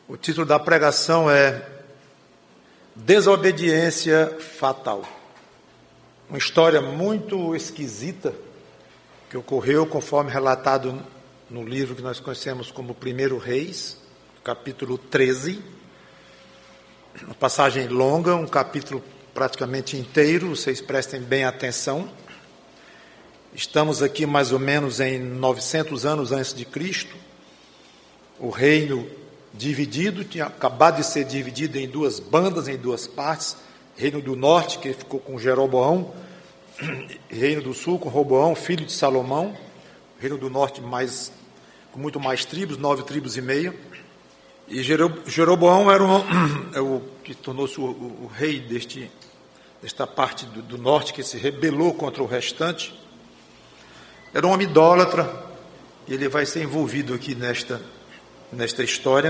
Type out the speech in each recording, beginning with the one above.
O título da pregação é Desobediência Fatal. Uma história muito esquisita que ocorreu conforme relatado no livro que nós conhecemos como 1 Reis, capítulo 13. Uma passagem longa, um capítulo praticamente inteiro, vocês prestem bem atenção. Estamos aqui mais ou menos em 900 anos antes de Cristo. O reino dividido, tinha acabado de ser dividido em duas bandas, em duas partes. Reino do norte, que ficou com Jeroboão, reino do sul com Roboão, filho de Salomão. Reino do norte com muito mais tribos, 9 tribos e meia. E Jeroboão era o que tornou-se o rei desta parte do norte, que se rebelou contra o restante. Era um homem idólatra, e ele vai ser envolvido aqui nesta história.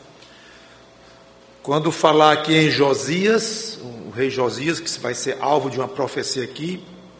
Quando falar aqui em Josias, o rei Josias, que vai ser alvo de uma profecia aqui,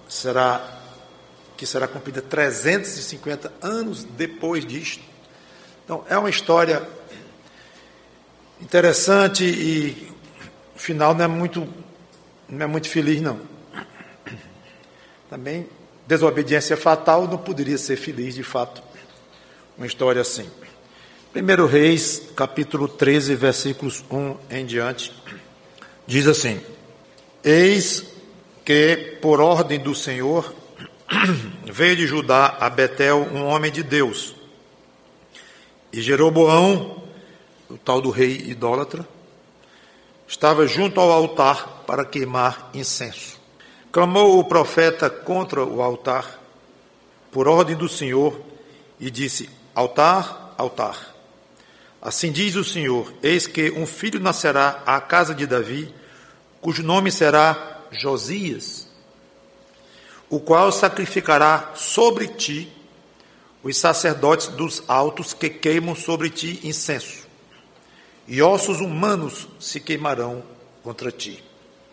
que será cumprida 350 anos depois disto. Então, é uma história interessante e o final não é muito feliz, não. Também, desobediência fatal não poderia ser feliz, de fato, uma história assim. 1 Reis, capítulo 13, versículos 1 em diante, diz assim: Eis que, por ordem do Senhor, veio de Judá a Betel um homem de Deus. E Jeroboão, o tal do rei idólatra, estava junto ao altar para queimar incenso. Clamou o profeta contra o altar, por ordem do Senhor, e disse: Altar, altar. Assim diz o Senhor: eis que um filho nascerá à casa de Davi, cujo nome será Josias, o qual sacrificará sobre ti os sacerdotes dos altos que queimam sobre ti incenso, e ossos humanos se queimarão contra ti.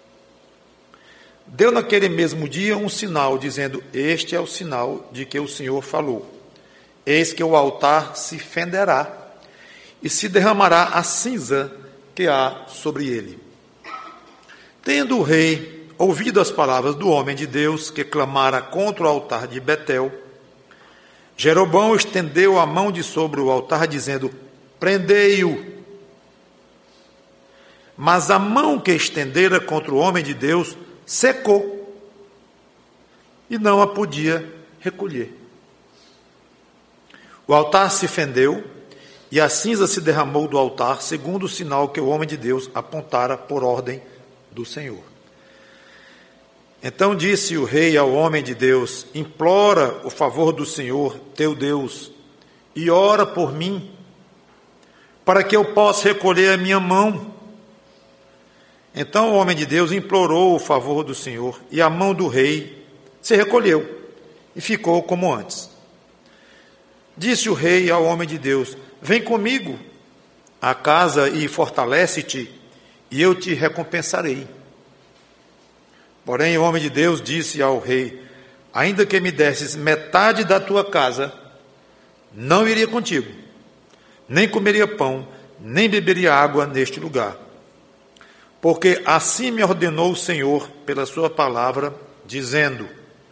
Deu naquele mesmo dia um sinal, dizendo: este é o sinal de que o Senhor falou. Eis que o altar se fenderá, e se derramará a cinza que há sobre ele. Tendo o rei ouvido as palavras do homem de Deus, que clamara contra o altar de Betel, Jeroboão estendeu a mão de sobre o altar, dizendo: prendei-o. Mas a mão que estendera contra o homem de Deus secou, e não a podia recolher. O altar se fendeu, e a cinza se derramou do altar, segundo o sinal que o homem de Deus apontara por ordem do Senhor. Então disse o rei ao homem de Deus: implora o favor do Senhor, teu Deus, e ora por mim, para que eu possa recolher a minha mão. Então o homem de Deus implorou o favor do Senhor, e a mão do rei se recolheu, e ficou como antes. Disse o rei ao homem de Deus: vem comigo à casa e fortalece-te, e eu te recompensarei. Porém o homem de Deus disse ao rei: ainda que me desses metade da tua casa, não iria contigo, nem comeria pão, nem beberia água neste lugar. Porque assim me ordenou o Senhor pela sua palavra, dizendo: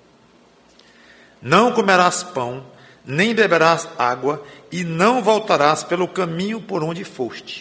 não comerás pão, nem beberás água, e não voltarás pelo caminho por onde foste.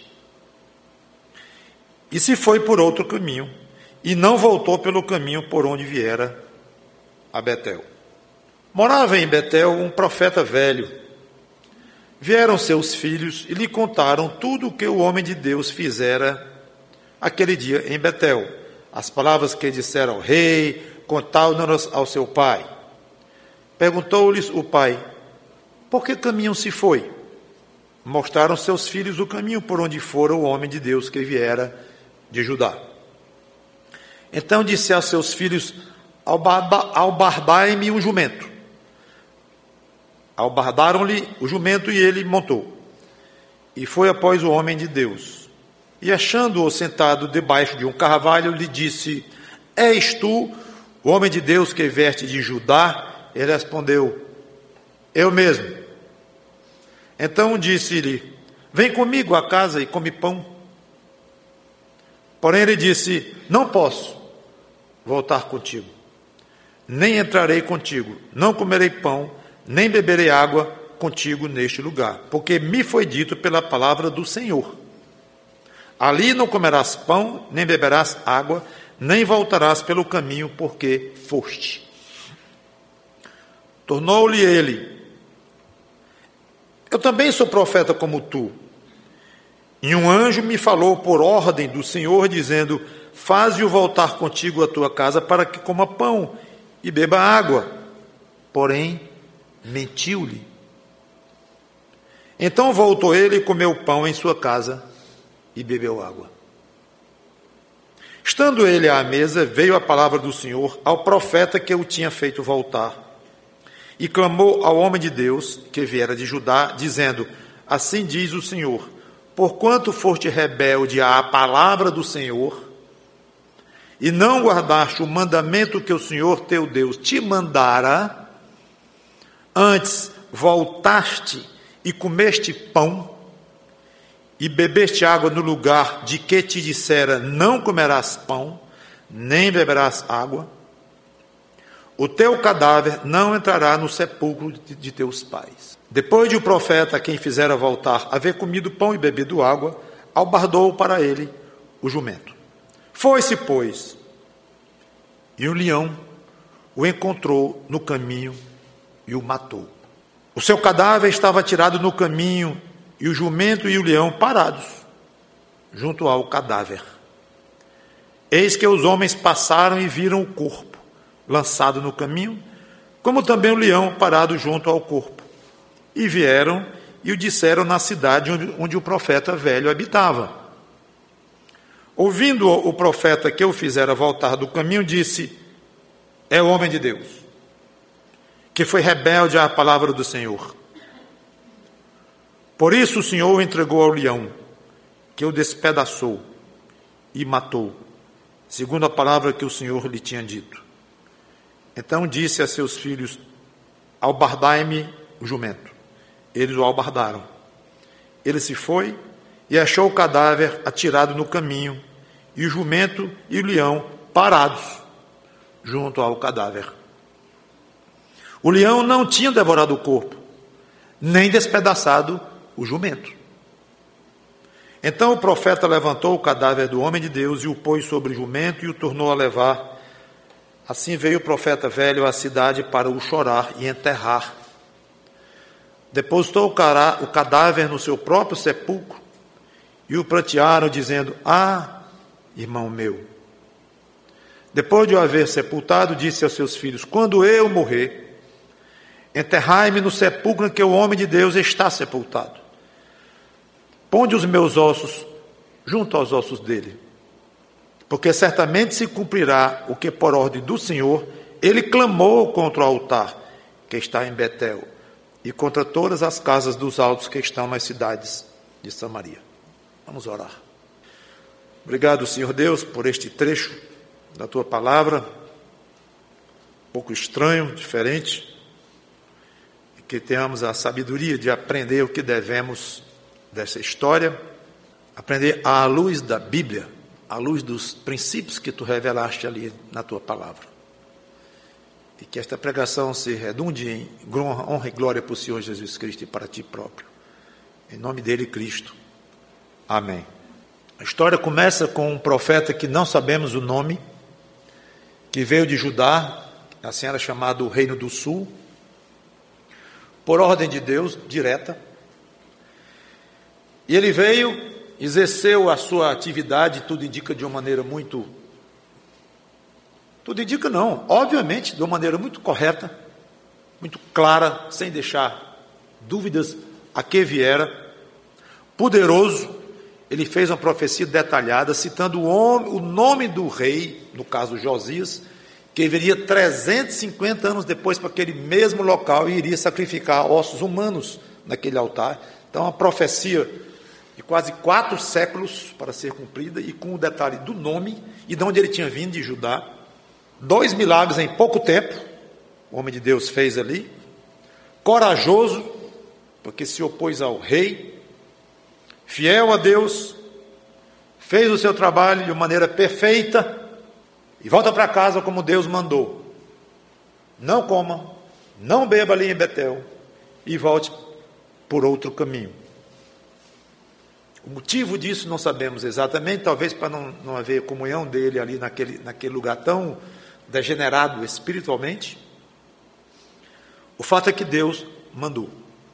E se foi por outro caminho, e não voltou pelo caminho por onde viera a Betel. Morava em Betel um profeta velho. Vieram seus filhos e lhe contaram tudo o que o homem de Deus fizera aquele dia em Betel. As palavras que dissera ao rei, contaram-nas ao seu pai. Perguntou-lhes o pai: por que caminho se foi? Mostraram seus filhos o caminho por onde fora o homem de Deus que viera de Judá. Então disse a seus filhos: albardai-me um jumento. Albardaram-lhe o jumento e ele montou. E foi após o homem de Deus. E achando-o sentado debaixo de um carvalho, lhe disse: és tu o homem de Deus que vieste de Judá? Ele respondeu: eu mesmo. Então disse-lhe: vem comigo à casa e come pão. Porém ele disse, não posso voltar contigo, nem entrarei contigo, não comerei pão, nem beberei água contigo neste lugar, porque me foi dito pela palavra do Senhor, ali não comerás pão, nem beberás água, nem voltarás pelo caminho porque foste. Tornou-lhe ele, eu também sou profeta como tu, e um anjo me falou por ordem do Senhor, dizendo, faze-o voltar contigo à tua casa, para que coma pão e beba água. Porém, mentiu-lhe. Então voltou ele e comeu pão em sua casa e bebeu água. Estando ele à mesa, veio a palavra do Senhor ao profeta que o tinha feito voltar, e clamou ao homem de Deus, que viera de Judá, dizendo, assim diz o Senhor, porquanto foste rebelde à palavra do Senhor, e não guardaste o mandamento que o Senhor teu Deus te mandara, antes voltaste e comeste pão, e bebeste água no lugar de que te dissera, não comerás pão, nem beberás água, o teu cadáver não entrará no sepulcro de teus pais. Depois de o profeta, quem fizera voltar, haver comido pão e bebido água, albardou para ele o jumento. Foi-se, pois, e um leão o encontrou no caminho e o matou. O seu cadáver estava tirado no caminho, e o jumento e o leão parados junto ao cadáver. Eis que os homens passaram e viram o corpo lançado no caminho, como também o leão parado junto ao corpo. E vieram e o disseram na cidade onde o profeta velho habitava. Ouvindo o profeta que o fizera voltar do caminho, disse, é o homem de Deus, que foi rebelde à palavra do Senhor. Por isso o Senhor o entregou ao leão, que o despedaçou e matou, segundo a palavra que o Senhor lhe tinha dito. Então disse a seus filhos, albardai-me o jumento. Eles o albardaram. Ele se foi e achou o cadáver atirado no caminho, e o jumento e o leão parados junto ao cadáver. O leão não tinha devorado o corpo, nem despedaçado o jumento. Então o profeta levantou o cadáver do homem de Deus e o pôs sobre o jumento e o tornou a levar. Assim veio o profeta velho à cidade para o chorar e enterrar. Depositou o cadáver no seu próprio sepulcro e o prantearam, dizendo, irmão meu. Depois de o haver sepultado, disse aos seus filhos, quando eu morrer, enterrai-me no sepulcro em que o homem de Deus está sepultado. Ponde os meus ossos junto aos ossos dele, porque certamente se cumprirá o que por ordem do Senhor ele clamou contra o altar que está em Betel e contra todas as casas dos altos que estão nas cidades de Samaria. Vamos orar. Obrigado, Senhor Deus, por este trecho da tua palavra, um pouco estranho, diferente, e que tenhamos a sabedoria de aprender o que devemos dessa história, aprender à luz da Bíblia, à luz dos princípios que tu revelaste ali na tua palavra. E que esta pregação se redunde em honra e glória para o Senhor Jesus Cristo e para ti próprio. Em nome dele, Cristo. Amém. A história começa com um profeta que não sabemos o nome, que veio de Judá, assim era chamado o Reino do Sul, por ordem de Deus, direta. E ele veio, exerceu a sua atividade, tudo indica de uma maneira muito... Tudo indica não, obviamente, de uma maneira muito correta, muito clara, sem deixar dúvidas a que viera. Poderoso, ele fez uma profecia detalhada, citando o nome do rei, no caso Josias, que viria 350 anos depois para aquele mesmo local e iria sacrificar ossos humanos naquele altar. Então, uma profecia de quase 4 séculos para ser cumprida, e com o detalhe do nome e de onde ele tinha vindo, de Judá. 2 milagres em pouco tempo, o homem de Deus fez ali. Corajoso, porque se opôs ao rei. fiel a Deus, fez o seu trabalho de maneira perfeita e volta para casa como Deus mandou. Não coma, não beba ali em Betel e volte por outro caminho. O motivo disso não sabemos exatamente, talvez para não haver comunhão dele ali naquele lugar tão degenerado espiritualmente. O fato é que Deus mandou.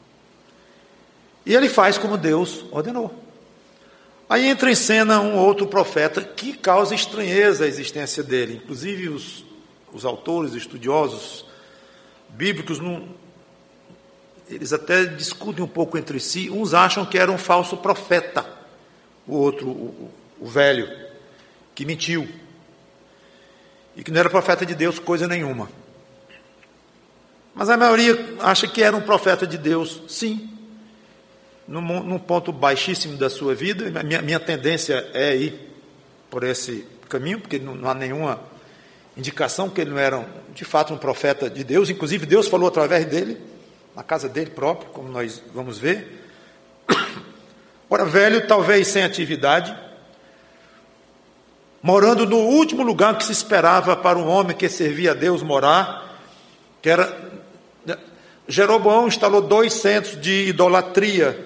E ele faz como Deus ordenou. Aí entra em cena um outro profeta que causa estranheza à existência dele. Inclusive os autores, estudiosos bíblicos, eles até discutem um pouco entre si. Uns acham que era um falso profeta, o outro, o velho, que mentiu. E que não era profeta de Deus coisa nenhuma. Mas a maioria acha que era um profeta de Deus, sim. Num ponto baixíssimo da sua vida. Minha tendência é ir por esse caminho, porque não há nenhuma indicação que ele não era, de fato, um profeta de Deus. Inclusive, Deus falou através dele, na casa dele próprio, como nós vamos ver. Ora, velho, talvez sem atividade, morando no último lugar que se esperava para um homem que servia a Deus morar, que era... Jeroboão instalou 2 centros de idolatria,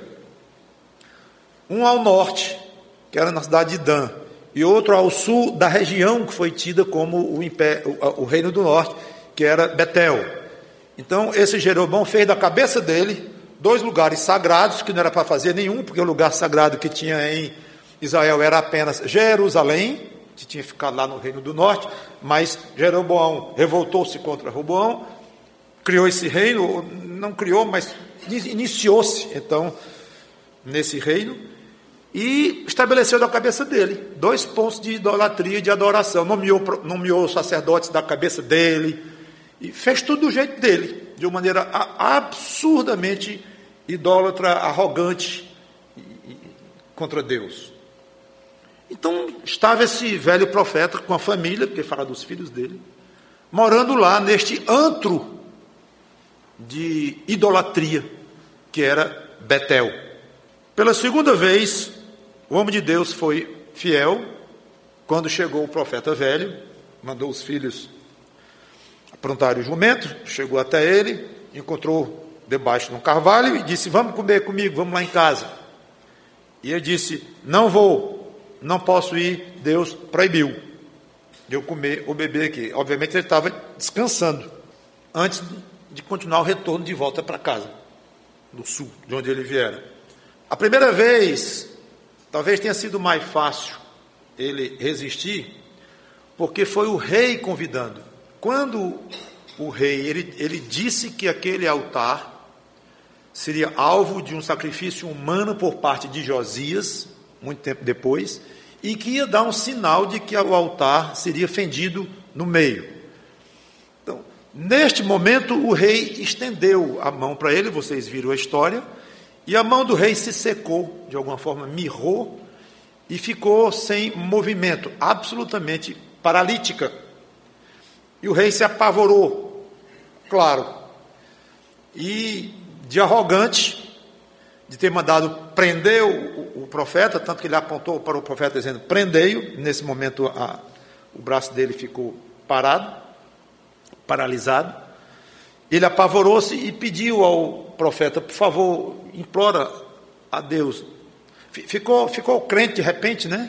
um ao norte, que era na cidade de Dan, e outro ao sul da região que foi tida como o reino do norte, que era Betel. Então esse Jeroboão fez da cabeça dele 2 lugares sagrados, que não era para fazer nenhum, porque o lugar sagrado que tinha em Israel era apenas Jerusalém, que tinha ficado lá no reino do norte, mas Jeroboão revoltou-se contra Roboão, criou esse reino, não criou, mas iniciou-se, então, nesse reino, e estabeleceu da cabeça dele 2 pontos de idolatria e de adoração. Nomeou sacerdotes da cabeça dele, e fez tudo do jeito dele, de uma maneira absurdamente idólatra, arrogante contra Deus. Então, estava esse velho profeta com a família, porque fala dos filhos dele, morando lá neste antro de idolatria, que era Betel. Pela segunda vez, o homem de Deus foi fiel. Quando chegou o profeta velho, mandou os filhos aprontarem o jumento, chegou até ele, encontrou debaixo de um carvalho e disse: vamos comer comigo, vamos lá em casa. E ele disse: não vou, não posso ir, Deus proibiu de eu comer ou beber aqui. Obviamente ele estava descansando antes de continuar o retorno de volta para casa, do sul, de onde ele viera. A primeira vez, talvez tenha sido mais fácil ele resistir, porque foi o rei convidando. Quando o rei, ele disse que aquele altar seria alvo de um sacrifício humano por parte de Josias, muito tempo depois, e que ia dar um sinal de que o altar seria fendido no meio. Então, neste momento, o rei estendeu a mão para ele, vocês viram a história, e a mão do rei se secou, de alguma forma mirrou, e ficou sem movimento, absolutamente paralítica. E o rei se apavorou, claro, e de arrogante, de ter mandado prender o profeta, tanto que ele apontou para o profeta dizendo: prendei-o. Nesse momento o braço dele ficou paralisado. Ele apavorou-se e pediu ao profeta: por favor, implora a Deus. Ficou crente de repente, né?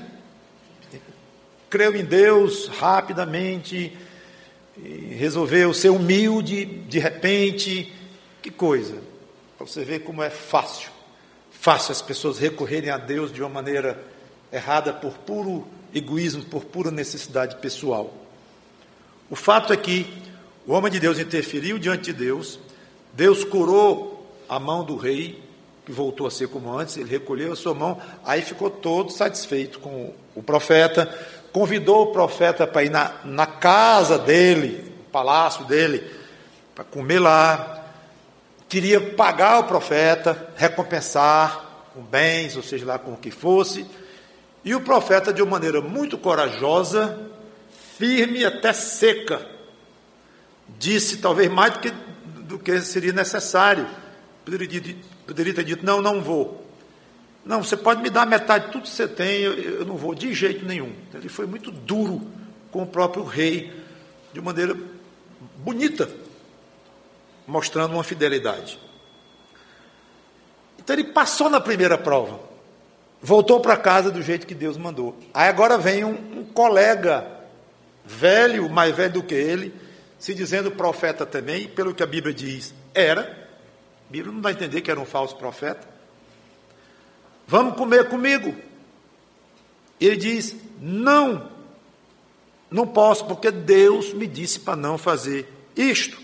Creu em Deus rapidamente, resolveu ser humilde de repente. Que coisa, para você ver como é fácil as pessoas recorrerem a Deus de uma maneira errada, por puro egoísmo, por pura necessidade pessoal. O fato é que o homem de Deus interferiu diante de Deus, Deus curou a mão do rei, que voltou a ser como antes, ele recolheu a sua mão, aí ficou todo satisfeito com o profeta, convidou o profeta para ir na casa dele, no palácio dele, para comer lá, queria pagar o profeta, recompensar com bens, ou seja lá com o que fosse, e o profeta, de uma maneira muito corajosa, firme até seca, disse talvez mais do que seria necessário, poderia ter dito: não vou. Não, você pode me dar metade de tudo que você tem, eu não vou de jeito nenhum. Ele foi muito duro com o próprio rei, de maneira bonita, mostrando uma fidelidade. Então ele passou na primeira prova, voltou para casa do jeito que Deus mandou. Aí agora vem um colega velho, mais velho do que ele, se dizendo profeta também, e pelo que a Bíblia diz, era. A Bíblia não dá a entender que era um falso profeta. Vamos comer comigo. Ele diz, não posso, porque Deus me disse para não fazer isto.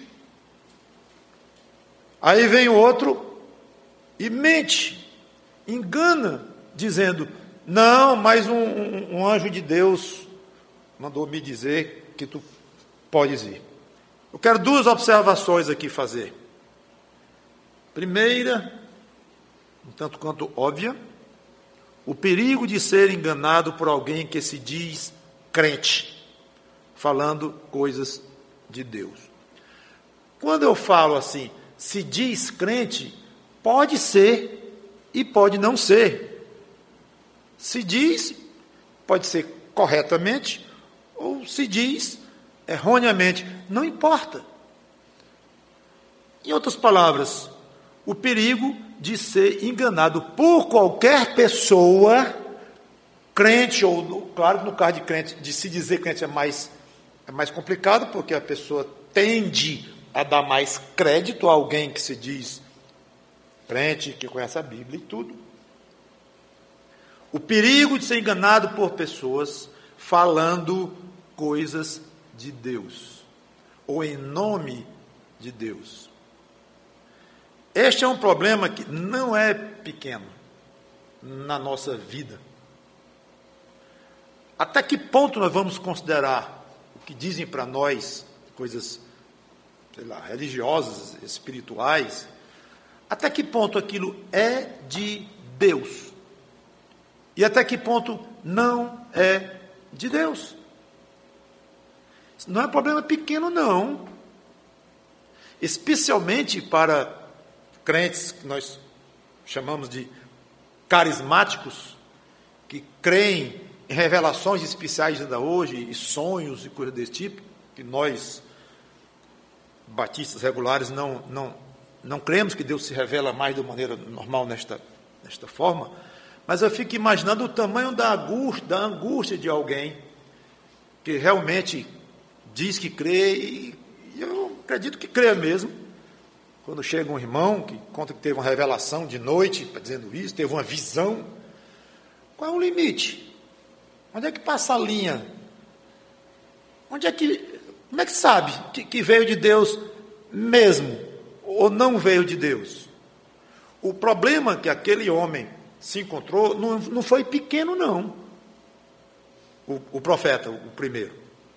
Aí vem o outro e mente, engana, dizendo, não, mas um anjo de Deus mandou me dizer que tu podes ir. Eu quero duas observações aqui fazer. Primeira, um tanto quanto óbvia, o perigo de ser enganado por alguém que se diz crente, falando coisas de Deus. Quando eu falo assim, se diz crente, pode ser e pode não ser. Se diz, pode ser corretamente, ou se diz erroneamente, não importa. Em outras palavras, o perigo de ser enganado por qualquer pessoa, crente, ou, claro que no caso de crente, de se dizer crente é mais complicado, porque a pessoa tende a dar mais crédito a alguém que se diz crente, que conhece a Bíblia e tudo. O perigo de ser enganado por pessoas falando coisas de Deus, ou em nome de Deus. Este é um problema que não é pequeno na nossa vida. Até que ponto nós vamos considerar o que dizem para nós, coisas, sei lá, religiosas, espirituais, até que ponto aquilo é de Deus? E até que ponto não é de Deus? Isso não é um problema pequeno, não. Especialmente para crentes que nós chamamos de carismáticos, que creem em revelações especiais ainda hoje, e sonhos e coisas desse tipo, que nós, batistas regulares, não cremos que Deus se revela mais de maneira normal nesta forma, mas eu fico imaginando o tamanho da angústia de alguém que realmente diz que crê, e eu acredito que crê mesmo, quando chega um irmão que conta que teve uma revelação de noite, dizendo isso, teve uma visão. Qual é o limite? Onde é que passa a linha? Como é que sabe que veio de Deus mesmo, ou não veio de Deus? O problema que aquele homem se encontrou não foi pequeno, não. O profeta, o primeiro.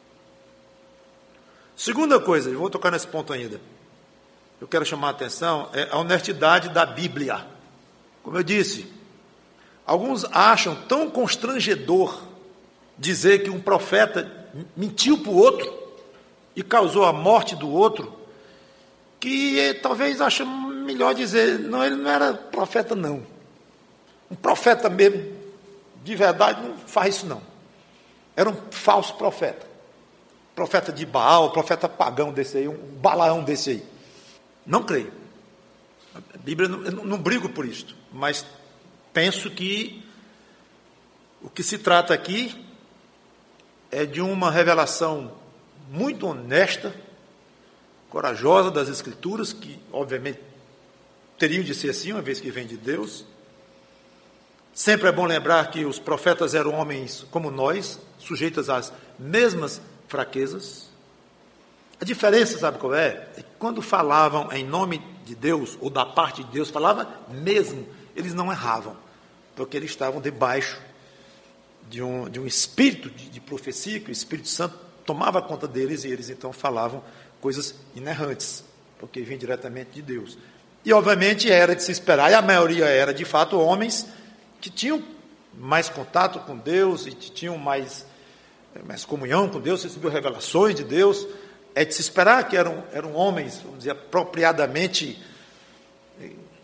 Segunda coisa, eu vou tocar nesse ponto ainda, eu quero chamar a atenção, é a honestidade da Bíblia. Como eu disse, alguns acham tão constrangedor dizer que um profeta mentiu para o outro e causou a morte do outro, que talvez acham melhor dizer, não, ele não era profeta, não. Um profeta mesmo, de verdade, não faz isso, não. Era um falso profeta. Profeta de Baal, profeta pagão desse aí, um Balaão desse aí. Não creio. A Bíblia, não brigo por isto, mas penso que o que se trata aqui é de uma revelação muito honesta, corajosa das Escrituras, que obviamente teriam de ser assim, uma vez que vem de Deus. Sempre é bom lembrar que os profetas eram homens como nós, sujeitos às mesmas fraquezas. A diferença, sabe qual é? É que quando falavam em nome de Deus, ou da parte de Deus, falava mesmo, eles não erravam, porque eles estavam debaixo de um espírito de profecia, que o Espírito Santo tomava conta deles, e eles então falavam coisas inerrantes, porque vinham diretamente de Deus. E obviamente era de se esperar, e a maioria era de fato homens que tinham mais contato com Deus, e tinham mais comunhão com Deus, recebiam revelações de Deus. É de se esperar que eram homens, vamos dizer, apropriadamente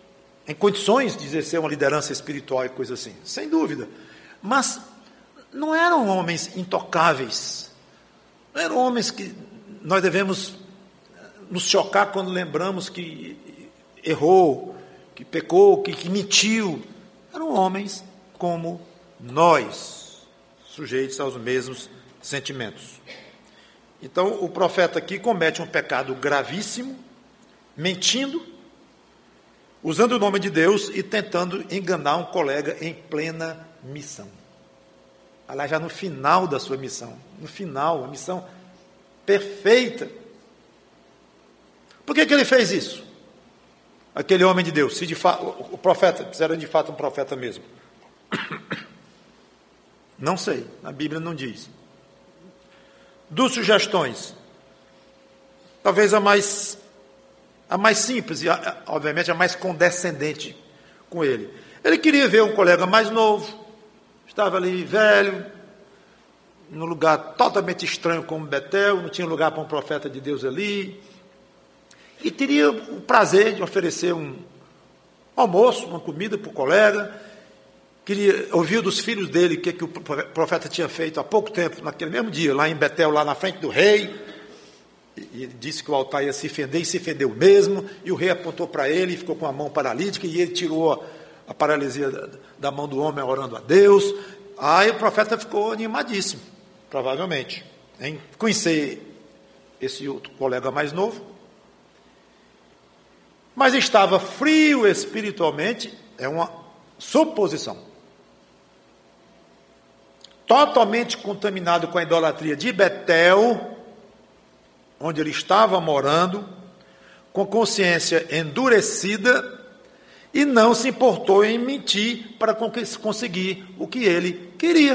em condições de exercer uma liderança espiritual e coisa assim, sem dúvida. Mas não eram homens intocáveis, não eram homens que nós devemos nos chocar quando lembramos que errou, que pecou, que mentiu. Eram homens como nós, sujeitos aos mesmos sentimentos. Então, o profeta aqui comete um pecado gravíssimo, mentindo, usando o nome de Deus e tentando enganar um colega em plena missão. Aliás, já no final da sua missão, no final, a missão perfeita. Por que ele fez isso? Aquele homem de Deus, se de fato, o profeta, se era de fato um profeta mesmo. Não sei, a Bíblia não diz. Duas sugestões. Talvez a mais simples e, obviamente, a mais condescendente com ele. Ele queria ver um colega mais novo, estava ali velho, num lugar totalmente estranho como Betel, não tinha lugar para um profeta de Deus ali, e teria o prazer de oferecer um almoço, uma comida para o colega. Queria ouvir dos filhos dele o que o profeta tinha feito há pouco tempo, naquele mesmo dia, lá em Betel, lá na frente do rei. E ele disse que o altar ia se fender, e se fendeu mesmo, e o rei apontou para ele, e ficou com a mão paralítica, e ele tirou a paralisia da mão do homem orando a Deus. Aí o profeta ficou animadíssimo, provavelmente, em conhecer esse outro colega mais novo. Mas estava frio espiritualmente, é uma suposição. Totalmente contaminado com a idolatria de Betel, onde ele estava morando, com consciência endurecida, e não se importou em mentir para conseguir o que ele queria.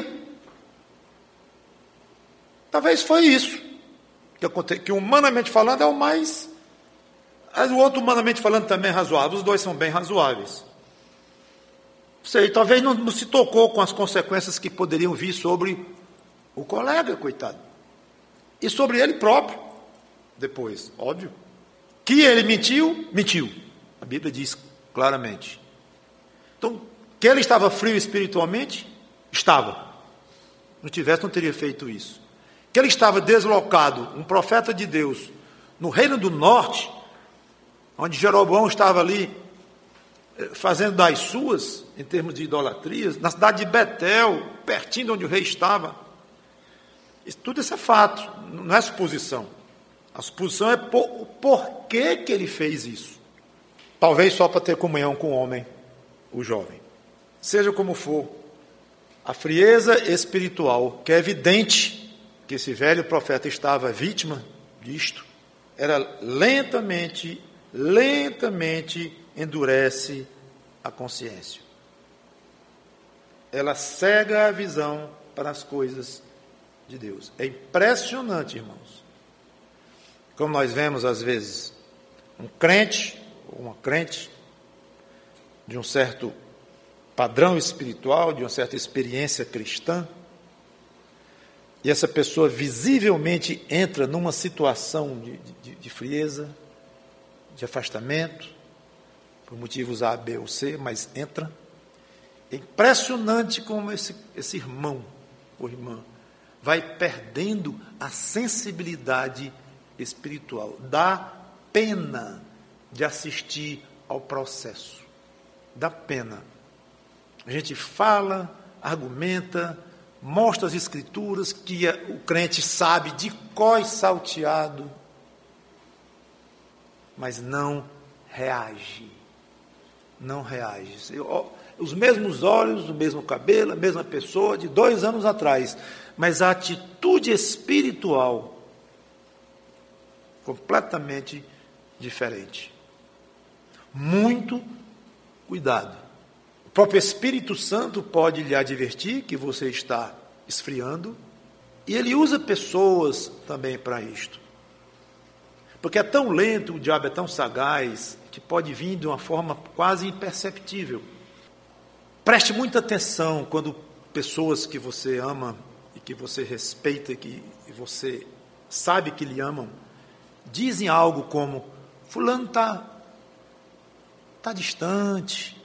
Talvez foi isso que humanamente falando é o mais... Mas o outro, humanamente falando, também é razoável. Os dois são bem razoáveis. Sei, talvez não se tocou com as consequências que poderiam vir sobre o colega, coitado. E sobre ele próprio, depois, óbvio. Que ele mentiu, mentiu. A Bíblia diz claramente. Então, que ele estava frio espiritualmente, estava. Não tivesse, não teria feito isso. Que ele estava deslocado, um profeta de Deus, no reino do norte, onde Jeroboão estava ali fazendo das suas, em termos de idolatrias, na cidade de Betel, pertinho de onde o rei estava. Tudo isso é fato, não é suposição. A suposição é o porquê que ele fez isso. Talvez só para ter comunhão com o homem, o jovem. Seja como for, a frieza espiritual, que é evidente que esse velho profeta estava vítima disto, era lentamente endurece a consciência. Ela cega a visão para as coisas de Deus. É impressionante, irmãos. Como nós vemos, às vezes, um crente, ou uma crente, de um certo padrão espiritual, de uma certa experiência cristã, e essa pessoa visivelmente entra numa situação de frieza, de afastamento, por motivos A, B ou C, mas entra. É impressionante como esse irmão ou irmã vai perdendo a sensibilidade espiritual. Dá pena de assistir ao processo. Dá pena. A gente fala, argumenta, mostra as escrituras que o crente sabe de cor salteado, mas não reage. Não reage. Os mesmos olhos, o mesmo cabelo, a mesma pessoa de 2 anos atrás, mas a atitude espiritual completamente diferente. Muito cuidado. O próprio Espírito Santo pode lhe advertir que você está esfriando, e ele usa pessoas também para isto. Porque é tão lento, o diabo é tão sagaz, que pode vir de uma forma quase imperceptível. Preste muita atenção quando pessoas que você ama e que você respeita e que você sabe que lhe amam, dizem algo como, fulano está está distante.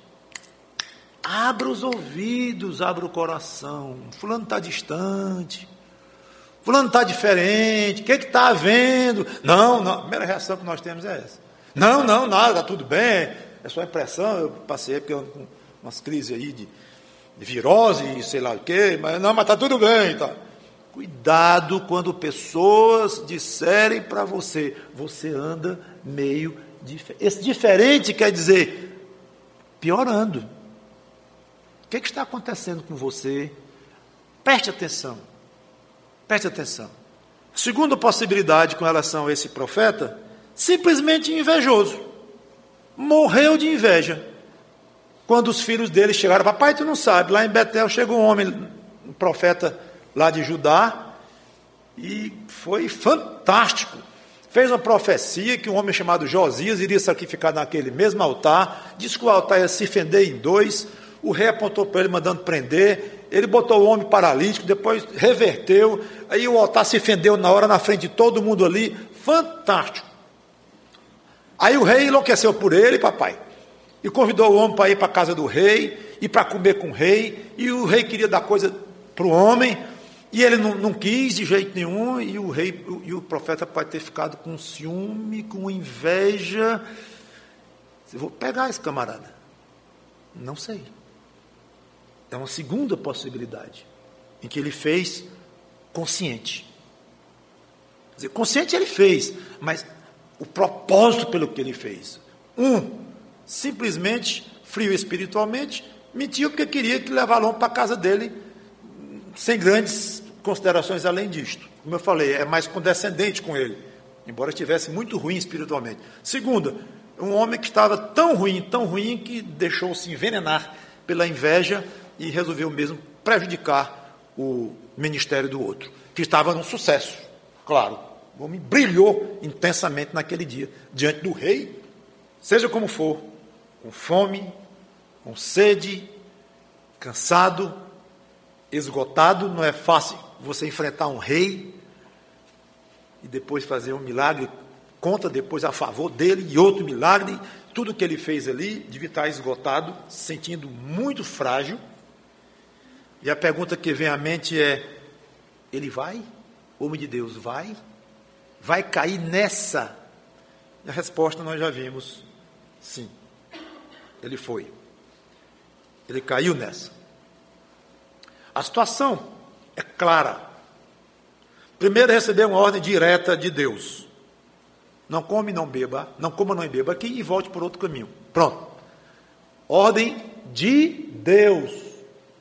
Abra os ouvidos, abra o coração. Fulano está distante. Fulano está diferente. O que está havendo? Não, a primeira reação que nós temos é essa. Não, nada, está tudo bem. É só impressão. Eu passei porque eu com umas crises aí de virose e sei lá o quê. Mas está tudo bem. Tá. Cuidado quando pessoas disserem para você, você anda meio diferente. Esse diferente quer dizer piorando. O que está acontecendo com você? Preste atenção. Preste atenção. Segunda possibilidade com relação a esse profeta, simplesmente invejoso. Morreu de inveja. Quando os filhos dele chegaram, papai, tu não sabe, lá em Betel chegou um homem, um profeta lá de Judá, e foi fantástico. Fez uma profecia que um homem chamado Josias iria sacrificar naquele mesmo altar, disse que o altar ia se fender em dois, o rei apontou para ele mandando prender, ele botou o homem paralítico, depois reverteu, aí o altar se fendeu na hora, na frente de todo mundo ali, fantástico. Aí o rei enlouqueceu por ele, papai, e convidou o homem para ir para a casa do rei, e para comer com o rei, e o rei queria dar coisa para o homem, e ele não quis de jeito nenhum, e o rei e o profeta pode ter ficado com ciúme, com inveja. Eu vou pegar esse camarada. Não sei. É uma segunda possibilidade, em que ele fez consciente. Quer dizer, consciente ele fez, mas o propósito pelo que ele fez. Simplesmente, frio espiritualmente, mentiu porque queria que levasse o homem para a casa dele, sem grandes considerações além disto. Como eu falei, é mais condescendente com ele, embora estivesse muito ruim espiritualmente. Segunda, um homem que estava tão ruim, que deixou-se envenenar pela inveja e resolveu mesmo prejudicar o ministério do outro, que estava num sucesso, claro. O homem brilhou intensamente naquele dia, diante do rei, seja como for, com fome, com sede, cansado, esgotado. Não é fácil você enfrentar um rei e depois fazer um milagre contra, depois a favor dele, e outro milagre. Tudo que ele fez ali devia estar esgotado, se sentindo muito frágil. E a pergunta que vem à mente é: ele vai? Homem de Deus, vai? Vai cair nessa? E a resposta nós já vimos: sim, ele foi. Ele caiu nessa. A situação é clara. Primeiro, recebeu uma ordem direta de Deus: não come, não beba, não coma, não beba aqui e volte por outro caminho. Pronto. Ordem de Deus.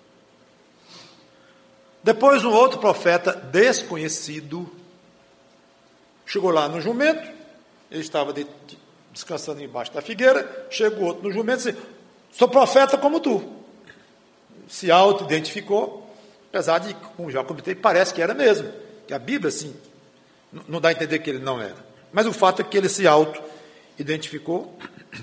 Depois, um outro profeta desconhecido chegou lá no jumento, ele estava descansando embaixo da figueira, chegou outro no jumento e disse: sou profeta como tu. Se auto-identificou, apesar de, como já comentei, parece que era mesmo, que a Bíblia, assim, não dá a entender que ele não era. Mas o fato é que ele se auto-identificou.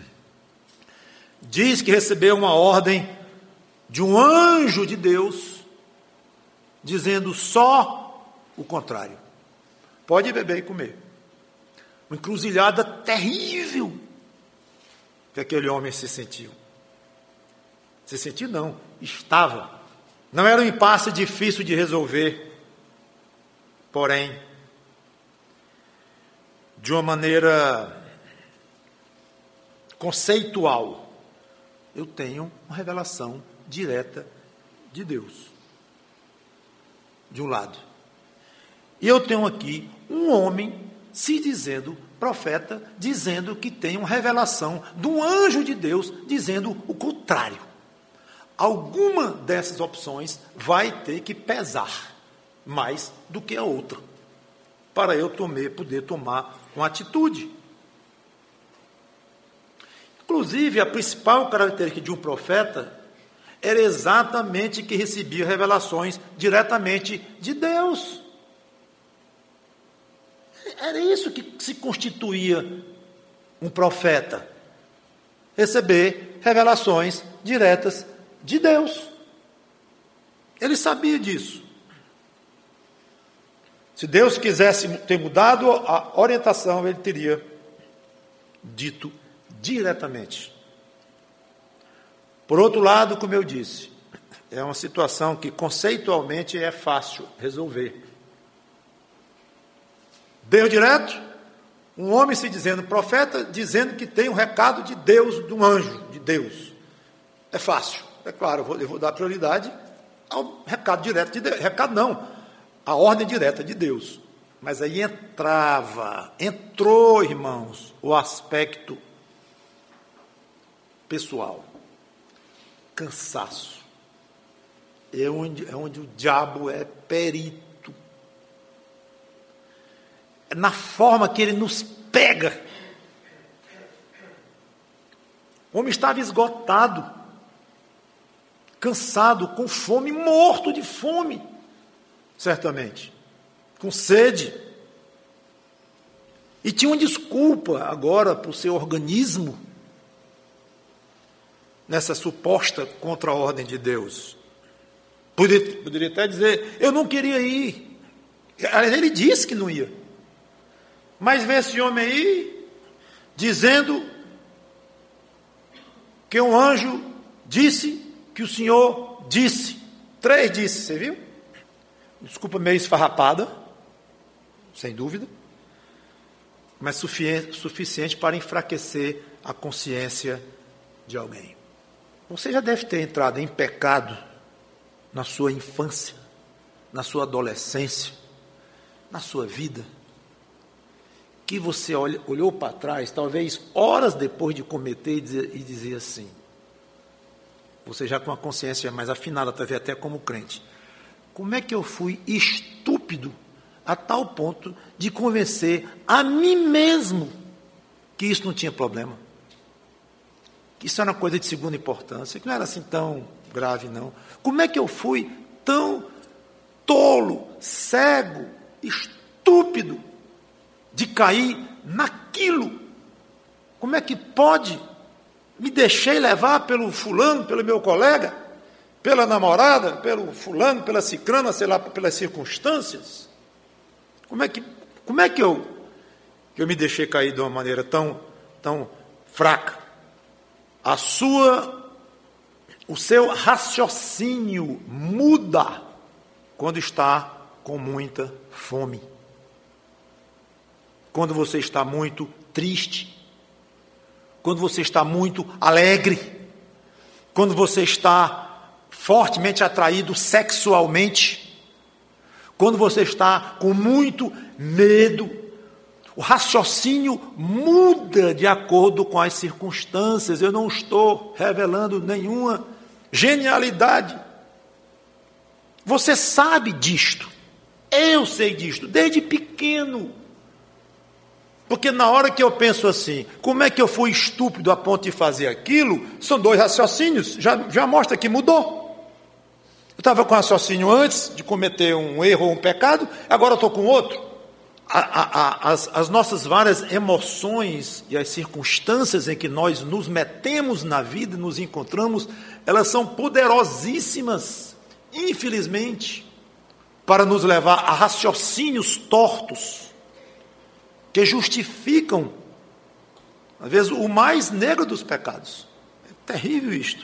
Diz que recebeu uma ordem de um anjo de Deus, dizendo só o contrário: pode beber e comer. Uma encruzilhada terrível que aquele homem se sentiu. Se sentiu não, estava. Não era um impasse difícil de resolver, porém, de uma maneira conceitual, eu tenho uma revelação direta de Deus, de um lado. E eu tenho aqui um homem se dizendo profeta, dizendo que tem uma revelação de um anjo de Deus, dizendo o contrário. Alguma dessas opções vai ter que pesar mais do que a outra, para eu poder tomar uma atitude. Inclusive, a principal característica de um profeta era exatamente que recebia revelações diretamente de Deus. Era isso que se constituía um profeta: receber revelações diretas de Deus. Ele sabia disso. Se Deus quisesse ter mudado a orientação, ele teria dito diretamente Por outro lado, como eu disse, é uma situação que conceitualmente é fácil resolver. Deus direto, um homem se dizendo profeta, dizendo que tem um recado de Deus, de um anjo de Deus. É fácil, é claro, eu vou dar prioridade ao recado direto de Deus. Recado não, a ordem direta de Deus. Mas aí entrou, irmãos, o aspecto pessoal. Cansaço. É onde o diabo é perito. É na forma que ele nos pega. O homem estava esgotado, cansado, com fome, morto de fome, certamente, com sede. E tinha uma desculpa agora para o seu organismo, nessa suposta contra-ordem de Deus. Poderia até dizer, eu não queria ir. Ele disse que não ia. Mas vê esse homem aí, dizendo que um anjo disse que o Senhor disse. 3 disse, você viu? Desculpa meio esfarrapada, sem dúvida, mas suficiente para enfraquecer a consciência de alguém. Você já deve ter entrado em pecado na sua infância, na sua adolescência, na sua vida, que você olhou para trás, talvez horas depois de cometer e dizer assim, você já com a consciência mais afinada, talvez até como crente, como é que eu fui estúpido a tal ponto de convencer a mim mesmo que isso não tinha problema? Que isso era uma coisa de segunda importância, que não era assim tão grave, não. Como é que eu fui tão tolo, cego, estúpido, de cair naquilo? Como é que pode? Me deixei levar pelo fulano, pelo meu colega, pela namorada, pelo fulano, pela cicrana, sei lá, pelas circunstâncias? Como é que eu me deixei cair de uma maneira tão fraca? O seu raciocínio muda quando está com muita fome. Quando você está muito triste. Quando você está muito alegre. Quando você está fortemente atraído sexualmente. Quando você está com muito medo. O raciocínio muda de acordo com as circunstâncias. Eu não estou revelando nenhuma genialidade. Você sabe disto. Eu sei disto, desde pequeno. Porque na hora que eu penso assim, como é que eu fui estúpido a ponto de fazer aquilo, são 2 raciocínios, já mostra que mudou. Eu estava com raciocínio antes de cometer um erro ou um pecado, agora eu estou com outro. As nossas várias emoções e as circunstâncias em que nós nos metemos na vida e nos encontramos, elas são poderosíssimas, infelizmente, para nos levar a raciocínios tortos, que justificam, às vezes, o mais negro dos pecados. É terrível isto.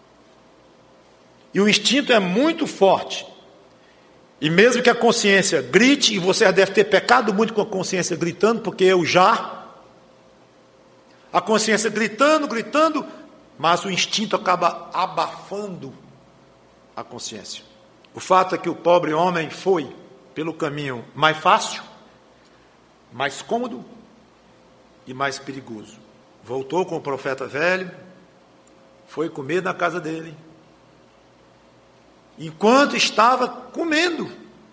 E o instinto é muito forte. E mesmo que a consciência grite, e você já deve ter pecado muito com a consciência gritando, porque eu já. A consciência gritando, mas o instinto acaba abafando a consciência. O fato é que o pobre homem foi pelo caminho mais fácil, mais cômodo e mais perigoso. Voltou com o profeta velho, foi comer na casa dele. Enquanto estava comendo,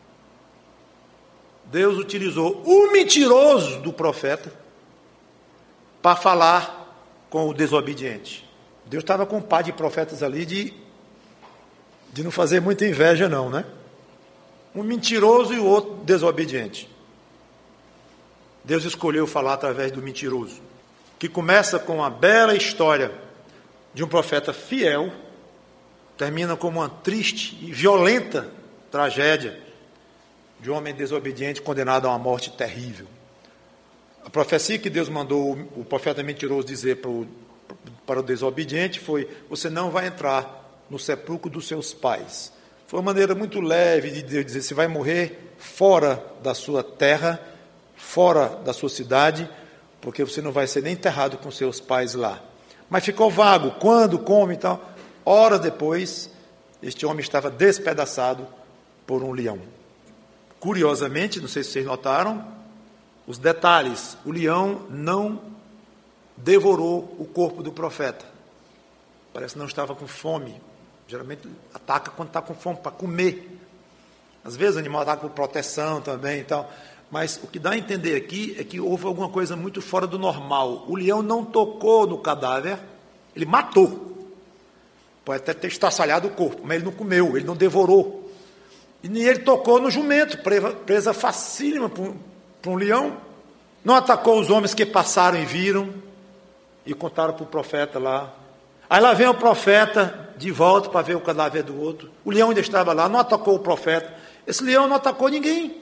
Deus utilizou o mentiroso do profeta para falar com o desobediente. Deus estava com um par de profetas ali de não fazer muita inveja não, né? Um mentiroso e o outro desobediente. Deus escolheu falar através do mentiroso, que começa com uma bela história de um profeta fiel, termina como uma triste e violenta tragédia de um homem desobediente condenado a uma morte terrível. A profecia que Deus mandou o profeta mentiroso dizer para o desobediente foi: você não vai entrar no sepulcro dos seus pais. Foi uma maneira muito leve de Deus dizer: você vai morrer fora da sua terra, fora da sua cidade, porque você não vai ser nem enterrado com seus pais lá. Mas ficou vago, quando, como e tal. Horas depois, este homem estava despedaçado por um leão. Curiosamente, não sei se vocês notaram, os detalhes: o leão não devorou o corpo do profeta. Parece que não estava com fome. Geralmente ataca quando está com fome, para comer. Às vezes o animal ataca por proteção também e tal. Mas o que dá a entender aqui é que houve alguma coisa muito fora do normal. O leão não tocou no cadáver, ele matou. Pode até ter estraçalhado o corpo, mas ele não comeu, ele não devorou. E nem ele tocou no jumento, presa facílima para um leão. Não atacou os homens que passaram e viram e contaram para o profeta lá. Aí lá vem o profeta de volta para ver o cadáver do outro. O leão ainda estava lá, não atacou o profeta. Esse leão não atacou ninguém.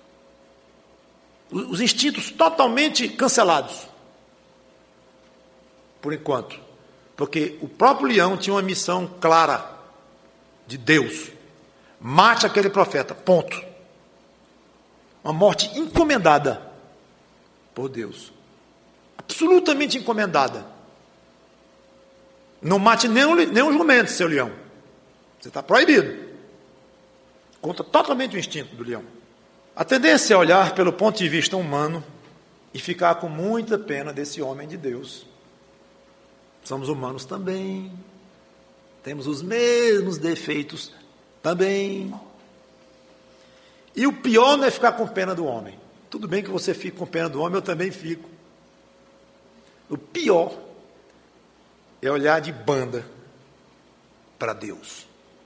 Os instintos totalmente cancelados. Por enquanto. Porque o próprio leão tinha uma missão clara de Deus: mate aquele profeta, ponto. Uma morte encomendada por Deus. Absolutamente encomendada. Não mate nem um jumento, seu leão. Você está proibido. Conta totalmente o instinto do leão. A tendência é olhar pelo ponto de vista humano e ficar com muita pena desse homem de Deus. Somos humanos também. Temos os mesmos defeitos também. E o pior não é ficar com pena do homem. Tudo bem que você fique com pena do homem, eu também fico. O pior é olhar de banda para Deus.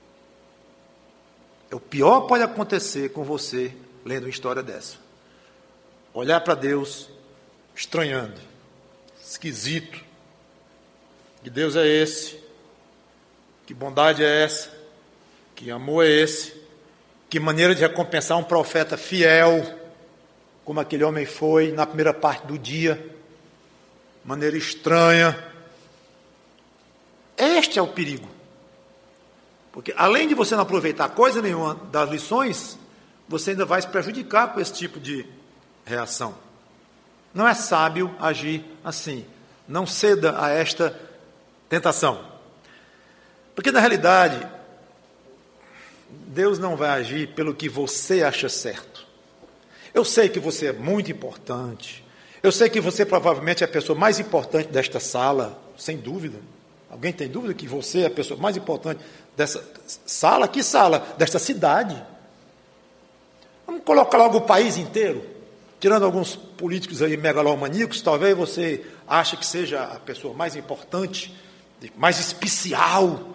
O pior pode acontecer com você lendo uma história dessa. Olhar para Deus estranhando, esquisito. Que Deus é esse? Que bondade é essa? Que amor é esse? Que maneira de recompensar um profeta fiel, como aquele homem foi na primeira parte do dia. Maneira estranha. Este é o perigo. Porque além de você não aproveitar coisa nenhuma das lições, você ainda vai se prejudicar com esse tipo de reação. Não é sábio agir assim. Não ceda a esta tentação. Porque na realidade, Deus não vai agir pelo que você acha certo. Eu sei que você é muito importante. Eu sei que você provavelmente é a pessoa mais importante desta sala, sem dúvida. Alguém tem dúvida que você é a pessoa mais importante dessa sala? Que sala? Desta cidade. Vamos colocar logo o país inteiro. Tirando alguns políticos aí megalomaníacos, talvez você ache que seja a pessoa mais importante, mais especial.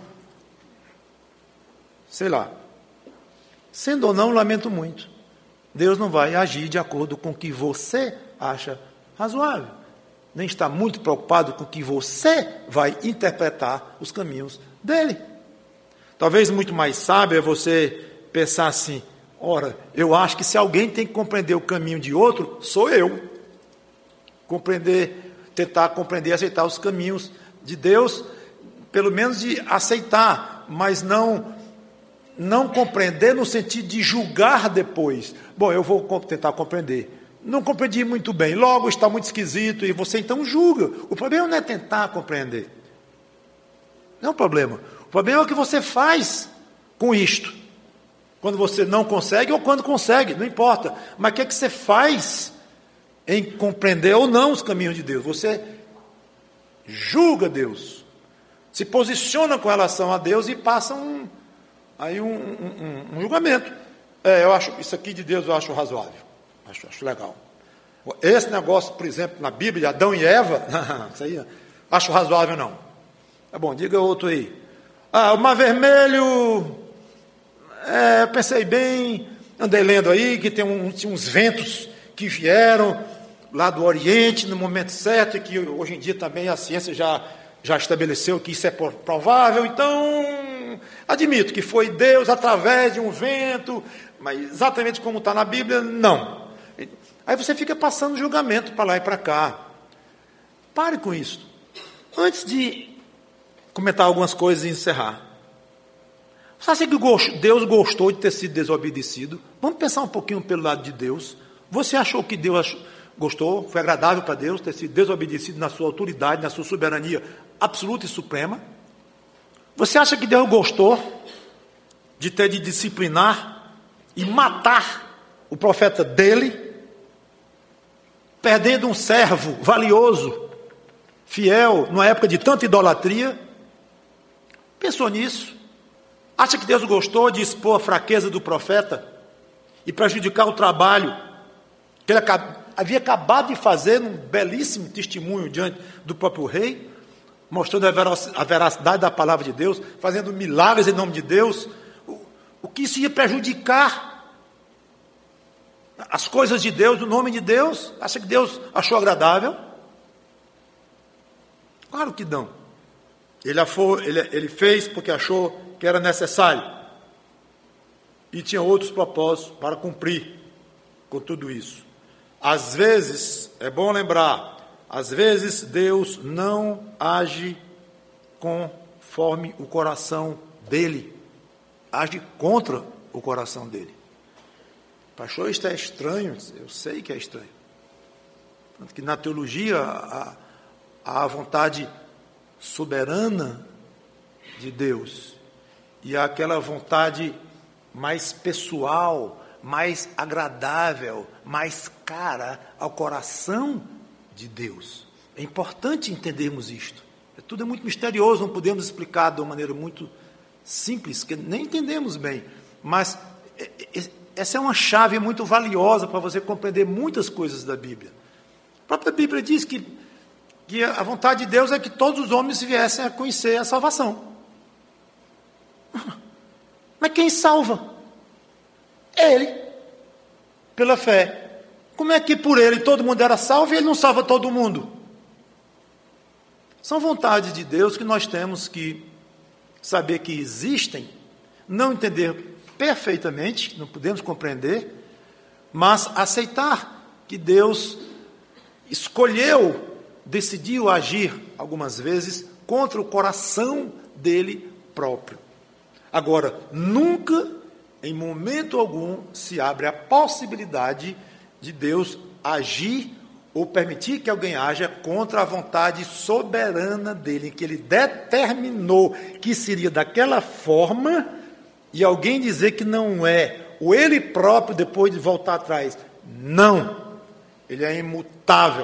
Sei lá. Sendo ou não, lamento muito. Deus não vai agir de acordo com o que você acha razoável. Nem está muito preocupado com o que você vai interpretar os caminhos dele. Talvez muito mais sábio é você pensar assim: ora, eu acho que se alguém tem que compreender o caminho de outro, sou eu. Tentar compreender e aceitar os caminhos de Deus, pelo menos de aceitar, mas não compreender no sentido de julgar depois. Bom, eu vou tentar compreender. Não compreendi muito bem, logo está muito esquisito, e você então julga. O problema não é tentar compreender. Não é o problema. O problema é o que você faz com isto. Quando você não consegue ou quando consegue, não importa. Mas o que é que você faz em compreender ou não os caminhos de Deus? Você julga Deus, se posiciona com relação a Deus e passa um julgamento. Eu acho isso aqui de Deus, eu acho razoável. Acho legal. Esse negócio, por exemplo, na Bíblia, Adão e Eva, isso aí, acho razoável não. Tá bom, diga outro aí. O Mar Vermelho, eu pensei bem, andei lendo aí, que tem uns ventos que vieram lá do Oriente no momento certo, e que hoje em dia também a ciência já estabeleceu que isso é provável. Então, admito que foi Deus através de um vento, mas exatamente como está na Bíblia, não. Aí você fica passando julgamento para lá e para cá. Pare com isso. Antes de comentar algumas coisas e encerrar. Você acha que Deus gostou de ter sido desobedecido? Vamos pensar um pouquinho pelo lado de Deus. Você achou que Deus gostou, foi agradável para Deus ter sido desobedecido na sua autoridade, na sua soberania absoluta e suprema? Você acha que Deus gostou de ter de disciplinar e matar o profeta dele, perdendo um servo valioso, fiel, numa época de tanta idolatria? Pensou nisso? Acha que Deus gostou de expor a fraqueza do profeta e prejudicar o trabalho que ele havia acabado de fazer num belíssimo testemunho diante do próprio rei, mostrando a veracidade da palavra de Deus, fazendo milagres em nome de Deus? O que isso ia prejudicar as coisas de Deus, o nome de Deus? Acha que Deus achou agradável? Claro que não. Ele fez porque achou que era necessário e tinha outros propósitos para cumprir com tudo isso. Às vezes, é bom lembrar, às vezes Deus não age conforme o coração dele, age contra o coração dele. Pastor, isto é estranho. Eu sei que é estranho. Tanto que na teologia há a vontade soberana de Deus e há aquela vontade mais pessoal, mais agradável, mais cara ao coração de Deus. É importante entendermos isto. Tudo é muito misterioso, não podemos explicar de uma maneira muito simples, que nem entendemos bem. Mas essa é uma chave muito valiosa para você compreender muitas coisas da Bíblia. A própria Bíblia diz que a vontade de Deus é que todos os homens viessem a conhecer a salvação. Mas quem salva? Ele, pela fé. Como é que por ele todo mundo era salvo e ele não salva todo mundo? São vontades de Deus que nós temos que saber que existem, não entender perfeitamente, não podemos compreender, mas aceitar que Deus decidiu agir algumas vezes contra o coração dele próprio. Agora, nunca, em momento algum, se abre a possibilidade de Deus agir ou permitir que alguém haja contra a vontade soberana dele, que ele determinou que seria daquela forma, e alguém dizer que não é, ou ele próprio depois de voltar atrás. Não, ele é imutável,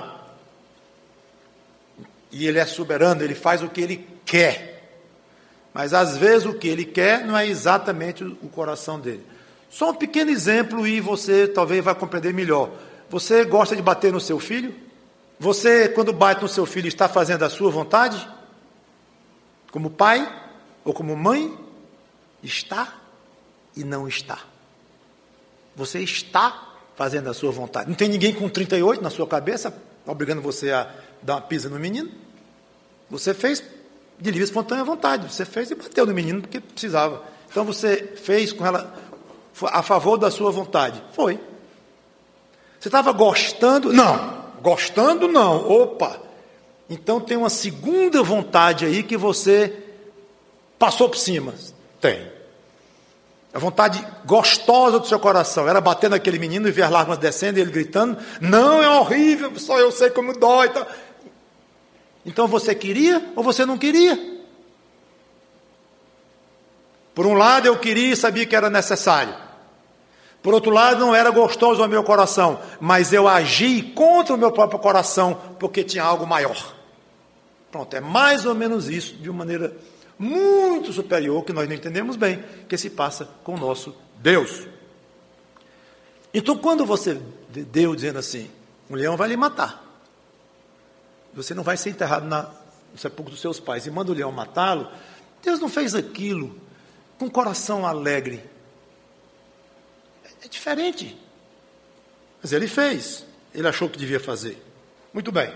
e ele é soberano, ele faz o que ele quer, mas às vezes o que ele quer não é exatamente o coração dele. Só um pequeno exemplo e você talvez vai compreender melhor. Você gosta de bater no seu filho? Você, quando bate no seu filho, está fazendo a sua vontade? Como pai ou como mãe? Está e não está. Você está fazendo a sua vontade. Não tem ninguém com 38 na sua cabeça, obrigando você a dar uma pisa no menino. Você fez de livre e espontânea vontade. Você fez e bateu no menino porque precisava. Então você fez com ela a favor da sua vontade. Foi. Você estava gostando? Não. Gostando não. Opa! Então tem uma segunda vontade aí que você passou por cima. Tem. A vontade gostosa do seu coração era bater naquele menino e ver as lágrimas descendo e ele gritando: não, é horrível, só eu sei como dói. Então você queria ou você não queria? Por um lado eu queria e sabia que era necessário. Por outro lado não era gostoso ao meu coração, mas eu agi contra o meu próprio coração porque tinha algo maior. Pronto, é mais ou menos isso, de uma maneira muito superior, que nós não entendemos bem, que se passa com o nosso Deus. Então, quando você vê Deus dizendo assim, um leão vai lhe matar, você não vai ser enterrado no sepulcro dos seus pais, e manda o leão matá-lo, Deus não fez aquilo com coração alegre. É diferente. Mas ele fez, ele achou que devia fazer. Muito bem.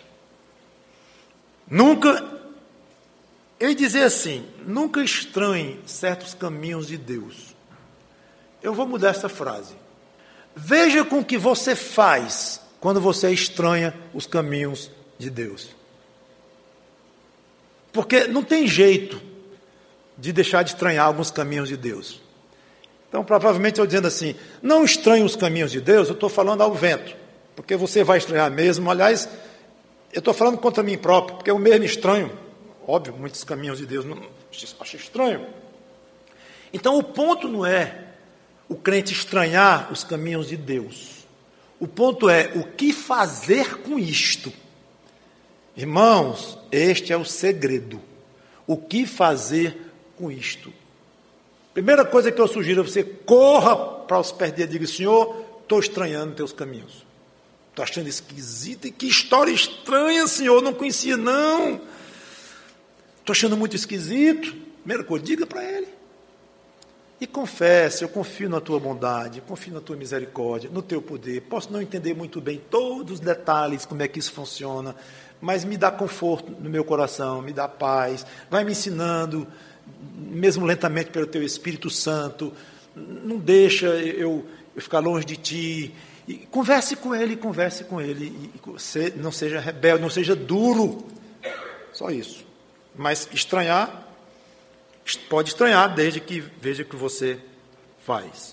Eu ia dizer assim, nunca estranhe certos caminhos de Deus. Eu vou mudar essa frase. Veja com o que você faz quando você estranha os caminhos de Deus. Porque não tem jeito de deixar de estranhar alguns caminhos de Deus. Então, provavelmente eu dizendo assim, não estranhe os caminhos de Deus, eu estou falando ao vento, porque você vai estranhar mesmo. Aliás, eu estou falando contra mim próprio, porque eu mesmo estranho, óbvio, muitos caminhos de Deus, não, acho estranho. Então, o ponto não é o crente estranhar os caminhos de Deus. O ponto é o que fazer com isto. Irmãos, este é o segredo. O que fazer com isto? Primeira coisa que eu sugiro é você corra para os pés dele e diga, Senhor, estou estranhando teus caminhos. Estou achando esquisito. E que história estranha, Senhor, não conhecia não. Estou achando muito esquisito. Primeira coisa, diga para ele. E confesse, eu confio na tua bondade, confio na tua misericórdia, no teu poder. Posso não entender muito bem todos os detalhes, como é que isso funciona, mas me dá conforto no meu coração, me dá paz, vai me ensinando, mesmo lentamente pelo teu Espírito Santo, não deixa eu ficar longe de ti. E converse com ele, e não seja rebelde, não seja duro, só isso. Mas estranhar, pode estranhar desde que veja o que você faz.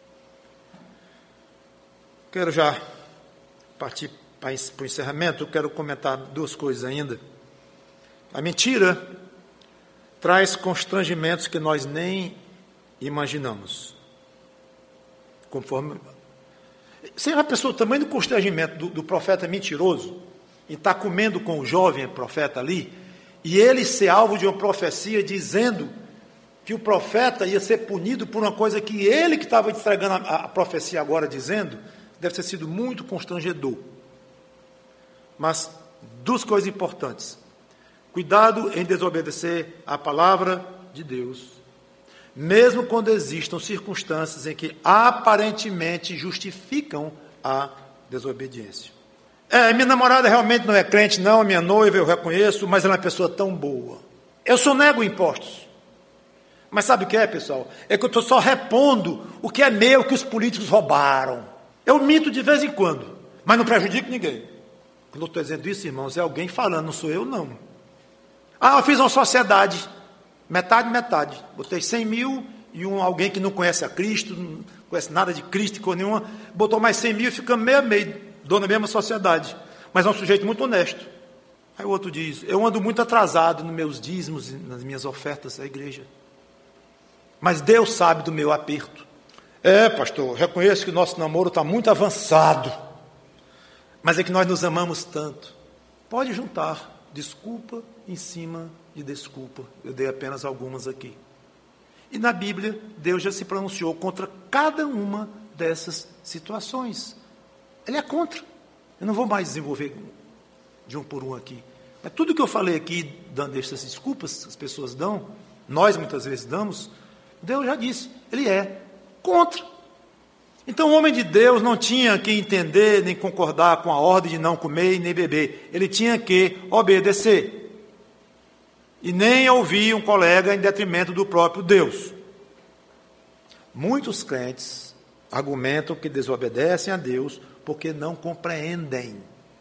Quero já partir para o encerramento, eu quero comentar duas coisas ainda. A mentira traz constrangimentos que nós nem imaginamos. Conforme... Você é uma pessoa, o tamanho do constrangimento do profeta mentiroso, e está comendo com o jovem profeta ali, e ele ser alvo de uma profecia dizendo que o profeta ia ser punido por uma coisa que ele que estava entregando a profecia agora dizendo, deve ter sido muito constrangedor. Mas duas coisas importantes. Cuidado em desobedecer à palavra de Deus, mesmo quando existam circunstâncias em que aparentemente justificam a desobediência. Minha namorada realmente não é crente, não, minha noiva eu reconheço, mas ela é uma pessoa tão boa. Eu sonego impostos. Mas sabe o que é, pessoal? É que eu estou só repondo o que é meu, que os políticos roubaram. Eu minto de vez em quando, mas não prejudico ninguém. Quando eu estou dizendo isso, irmãos, é alguém falando, não sou eu, não. Eu fiz uma sociedade, metade. Botei 100 mil e alguém que não conhece a Cristo, não conhece nada de Cristo, coisa nenhuma, botou mais 100 mil e ficamos meio a meio, dono da mesma sociedade. Mas é um sujeito muito honesto. Aí o outro diz, eu ando muito atrasado nos meus dízimos, nas minhas ofertas à igreja. Mas Deus sabe do meu aperto. Pastor, reconheço que o nosso namoro está muito avançado, mas é que nós nos amamos tanto. Pode juntar desculpa em cima de desculpa. Eu dei apenas algumas aqui. E na Bíblia, Deus já se pronunciou contra cada uma dessas situações. Ele é contra. Eu não vou mais desenvolver de um por um aqui. Mas tudo que eu falei aqui, dando essas desculpas, as pessoas dão, nós muitas vezes damos, Deus já disse, ele é contra. Então o homem de Deus não tinha que entender nem concordar com a ordem de não comer e nem beber. Ele tinha que obedecer. E nem ouvir um colega em detrimento do próprio Deus. Muitos crentes argumentam que desobedecem a Deus porque não compreendem.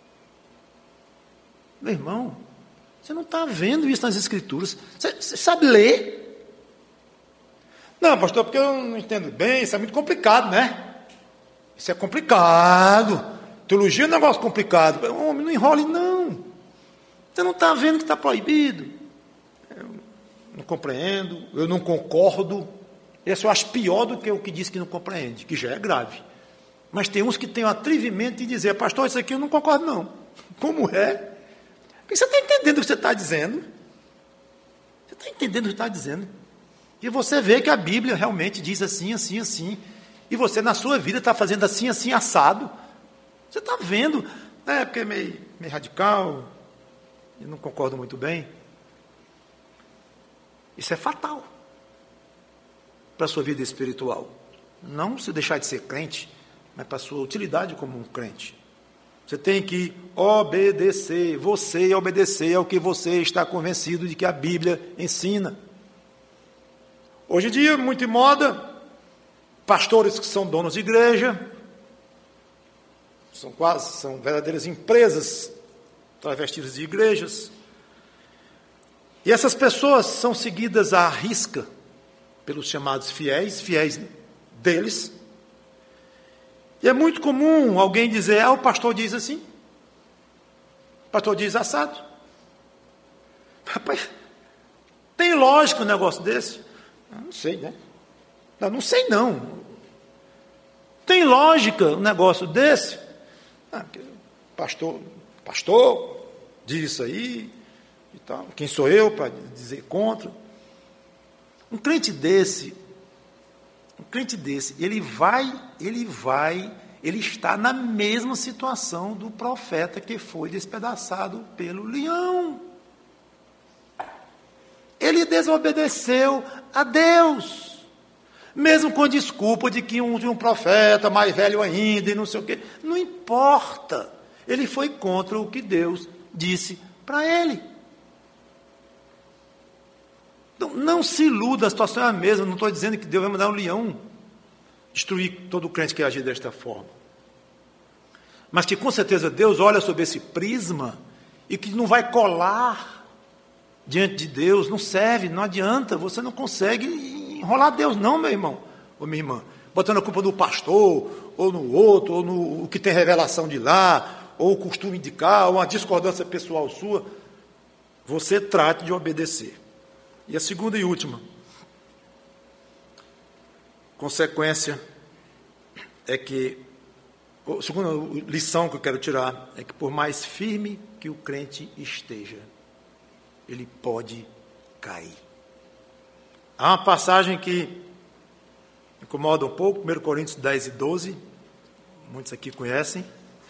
Meu irmão, você não está vendo isso nas Escrituras. Você sabe ler? Não, pastor, porque eu não entendo bem, isso é muito complicado, né? Isso é complicado. Teologia é um negócio complicado. Homem, não enrole, não. Você não está vendo que está proibido. Eu não compreendo, eu não concordo. Esse eu acho pior do que o que diz que não compreende, que já é grave. Mas tem uns que têm o atrevimento de dizer, pastor, isso aqui eu não concordo, não. Como é? Porque você está entendendo o que você está dizendo? Você está entendendo o que está dizendo? E você vê que a Bíblia realmente diz assim, assim, assim. E você, na sua vida, está fazendo assim, assim, assado. Você está vendo. Porque é meio radical. Eu não concordo muito bem. Isso é fatal para a sua vida espiritual. Não se deixar de ser crente, mas para a sua utilidade como um crente. Você tem que obedecer. Você obedecer ao que você está convencido de que a Bíblia ensina. Hoje em dia, muito em moda, pastores que são donos de igreja, são verdadeiras empresas travestidas de igrejas, E essas pessoas são seguidas à risca pelos chamados fiéis deles. E é muito comum alguém dizer, o pastor diz assim, o pastor diz assado. Rapaz, tem lógica um negócio desse? Não sei, né? Não sei não. Tem lógica um negócio desse? Pastor diz isso aí e tal. Quem sou eu para dizer contra? Um crente desse, ele está na mesma situação do profeta que foi despedaçado pelo leão. Ele desobedeceu a Deus, mesmo com desculpa de que um profeta mais velho ainda e não sei o quê. Não importa, ele foi contra o que Deus disse para ele. Então, não se iluda, a situação é a mesma. Não estou dizendo que Deus vai mandar um leão destruir todo o crente que agir desta forma. Mas que com certeza Deus olha sobre esse prisma e que não vai colar diante de Deus. Não serve, não adianta, você não consegue enrolar Deus não, meu irmão ou minha irmã. Botando a culpa no pastor, ou no outro, ou no que tem revelação de lá, ou o costume de cá, ou uma discordância pessoal sua. Você trate de obedecer. E a segunda e última consequência é que, a segunda lição que eu quero tirar é que por mais firme que o crente esteja, ele pode cair. Há uma passagem que incomoda um pouco, 1 Coríntios 10 e 12, muitos aqui conhecem,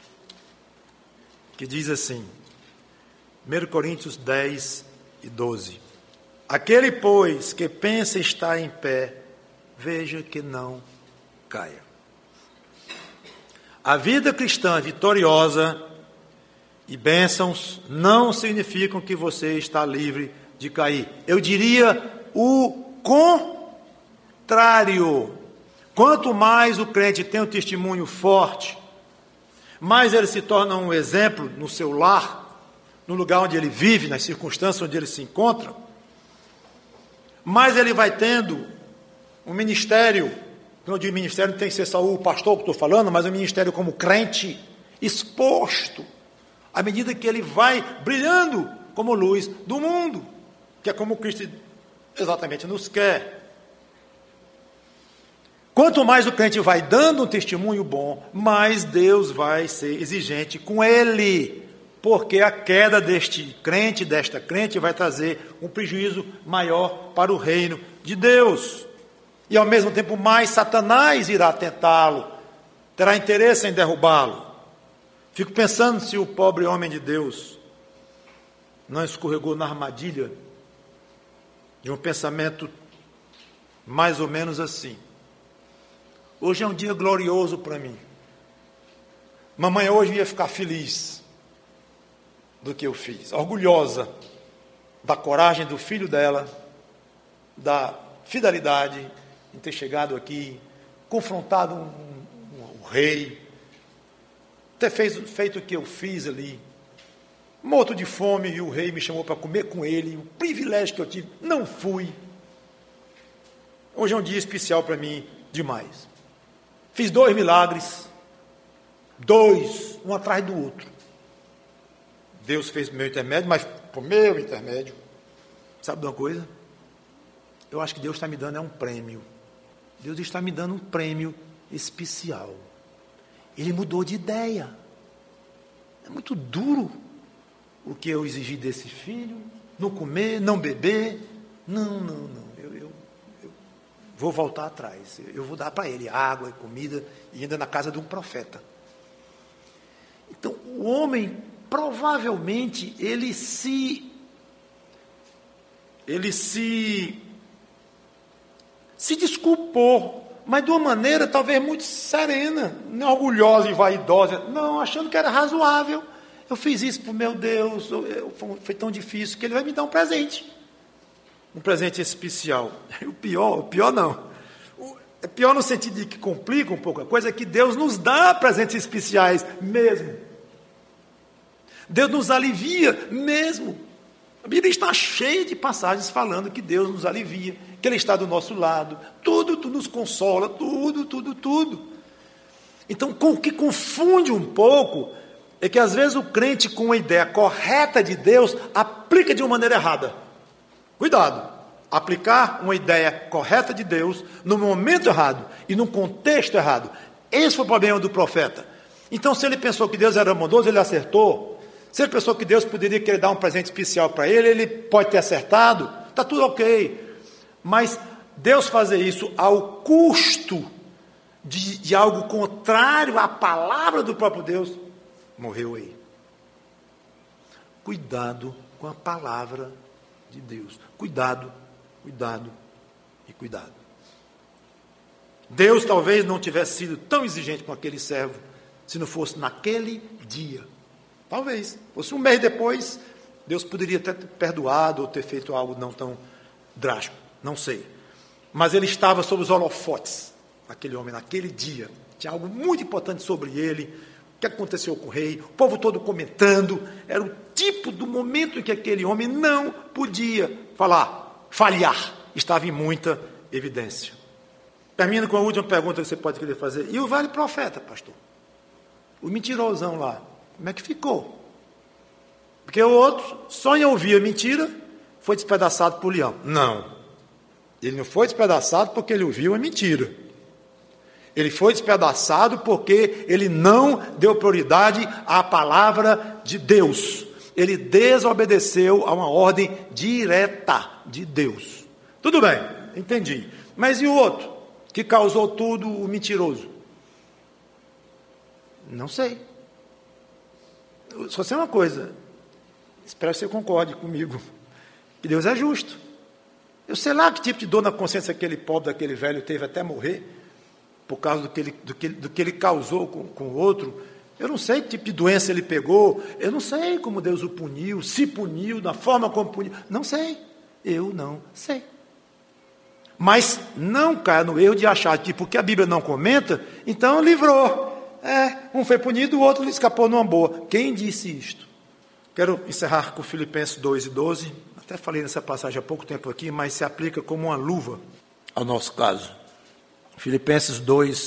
que diz assim, 1 Coríntios 10 e 12. Aquele, pois, que pensa estar em pé, veja que não caia. A vida cristã vitoriosa e bênçãos não significam que você está livre de cair. Eu diria o contrário. Quanto mais o crente tem um testemunho forte, mais ele se torna um exemplo no seu lar, no lugar onde ele vive, nas circunstâncias onde ele se encontra, mais ele vai tendo um ministério. Quando eu digo ministério, não tem que ser só o pastor que estou falando, mas um ministério como crente, exposto, à medida que ele vai brilhando como luz do mundo, que é como Cristo exatamente nos quer. Quanto mais o crente vai dando um testemunho bom, mais Deus vai ser exigente com ele, porque a queda deste crente, desta crente, vai trazer um prejuízo maior para o reino de Deus. E ao mesmo tempo mais Satanás irá tentá-lo, terá interesse em derrubá-lo. Fico pensando se o pobre homem de Deus não escorregou na armadilha de um pensamento mais ou menos assim. Hoje é um dia glorioso para mim. Mamãe hoje ia ficar feliz do que eu fiz, orgulhosa da coragem do filho dela, da fidelidade em ter chegado aqui, confrontado um rei, ter feito o que eu fiz ali, morto de fome, e o rei me chamou para comer com ele, o privilégio que eu tive, não fui. Hoje é um dia especial para mim, demais. Fiz 2 milagres, um atrás do outro. Deus fez o meu intermédio, mas por meu intermédio, sabe de uma coisa? Eu acho que Deus está me dando um prêmio. Deus está me dando um prêmio especial. Ele mudou de ideia. É muito duro o que eu exigi desse filho, não comer, não beber. Não. Eu vou voltar atrás. Eu vou dar para ele água e comida, e ainda na casa de um profeta. Então, o homem, provavelmente, ele se desculpou, mas de uma maneira talvez muito serena, não orgulhosa e vaidosa, não, achando que era razoável. Eu fiz isso para o meu Deus, foi tão difícil que ele vai me dar um presente especial. O pior não. É pior no sentido de que complica um pouco a coisa, é que Deus nos dá presentes especiais mesmo. Deus nos alivia mesmo. A Bíblia está cheia de passagens falando que Deus nos alivia, que Ele está do nosso lado, tudo nos consola, tudo. Então, o que confunde um pouco é que às vezes o crente com a ideia correta de Deus aplica de uma maneira errada. Cuidado, aplicar uma ideia correta de Deus no momento errado e no contexto errado. Esse foi o problema do profeta. Então, se ele pensou que Deus era bondoso, ele acertou. Se ele pensou que Deus poderia querer dar um presente especial para ele, ele pode ter acertado, está tudo ok. Mas Deus fazer isso ao custo de algo contrário à palavra do próprio Deus, morreu aí. Cuidado com a palavra de Deus. Cuidado. Deus talvez não tivesse sido tão exigente com aquele servo, se não fosse naquele dia. Talvez, fosse um mês depois, Deus poderia ter perdoado ou ter feito algo não tão drástico, não sei. Mas ele estava sob os holofotes, aquele homem, naquele dia. Tinha algo muito importante sobre ele, o que aconteceu com o rei, o povo todo comentando. Era o tipo do momento em que aquele homem não podia falhar. Estava em muita evidência. Termino com a última pergunta que você pode querer fazer. E o velho profeta, pastor? O mentirosão lá, como é que ficou? Porque o outro, só em ouvir a mentira, foi despedaçado por leão. Não. Ele não foi despedaçado porque ele ouviu a mentira. Ele foi despedaçado porque ele não deu prioridade à palavra de Deus. Ele desobedeceu a uma ordem direta de Deus. Tudo bem, entendi. Mas e o outro, que causou tudo, o mentiroso? Não sei. Só sei uma coisa, espero que você concorde comigo, que Deus é justo. Eu sei lá que tipo de dor na consciência aquele pobre, daquele velho teve até morrer, por causa do que ele causou com o outro. Eu não sei que tipo de doença ele pegou, eu não sei como Deus o puniu, se puniu, da forma como puniu, não sei, eu não sei. Mas não caia no erro de achar que porque a Bíblia não comenta, então livrou. Um foi punido, o outro escapou numa boa. Quem disse isto? Quero encerrar com Filipenses 2:12. Até falei nessa passagem há pouco tempo aqui, mas se aplica como uma luva ao nosso caso. Filipenses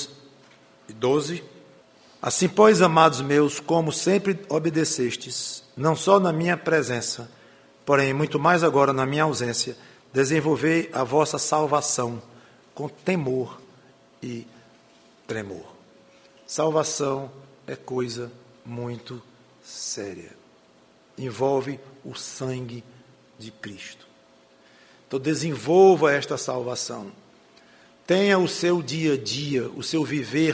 2:12. Assim, pois, amados meus, como sempre obedecestes, não só na minha presença, porém muito mais agora na minha ausência, desenvolvei a vossa salvação com temor e tremor. Salvação é coisa muito séria. Envolve o sangue de Cristo. Então desenvolva esta salvação. Tenha o seu dia a dia, o seu viver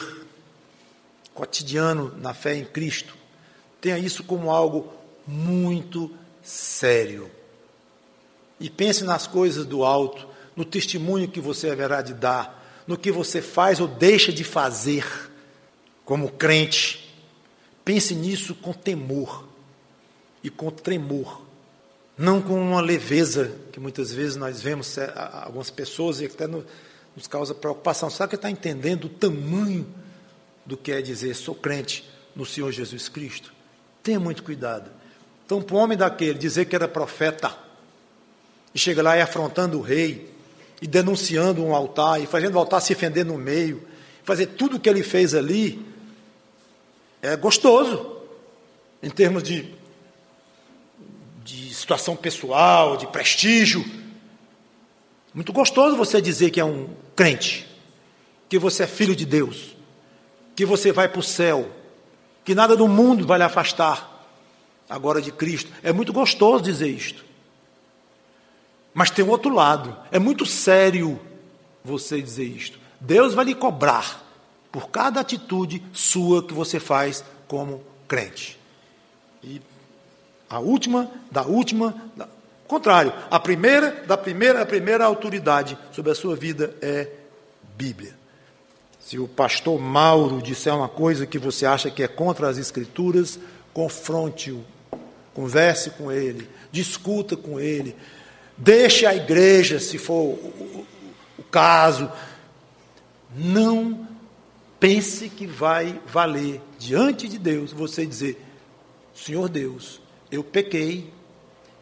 cotidiano na fé em Cristo. Tenha isso como algo muito sério. E pense nas coisas do alto, no testemunho que você haverá de dar, no que você faz ou deixa de fazer como crente. Pense nisso com temor e com tremor, não com uma leveza que muitas vezes nós vemos algumas pessoas e até nos causa preocupação. Será que está entendendo o tamanho do que é dizer sou crente no Senhor Jesus Cristo? Tenha muito cuidado. Então, para um homem daquele dizer que era profeta e chega lá e afrontando o rei e denunciando um altar e fazendo o altar se fender no meio, fazer tudo o que ele fez ali, é gostoso em termos de situação pessoal, de prestígio. Muito gostoso você dizer que é um crente, que você é filho de Deus, que você vai para o céu, que nada do mundo vai lhe afastar agora de Cristo. É muito gostoso dizer isto. Mas tem um outro lado. É muito sério você dizer isto. Deus vai lhe cobrar por cada atitude sua que você faz como crente. E a última, contrário, a primeira autoridade sobre a sua vida é Bíblia. Se o pastor Mauro disser uma coisa que você acha que é contra as Escrituras, confronte-o, converse com ele, discuta com ele, deixe a igreja, se for o caso. Não pense que vai valer diante de Deus você dizer: Senhor Deus, eu pequei,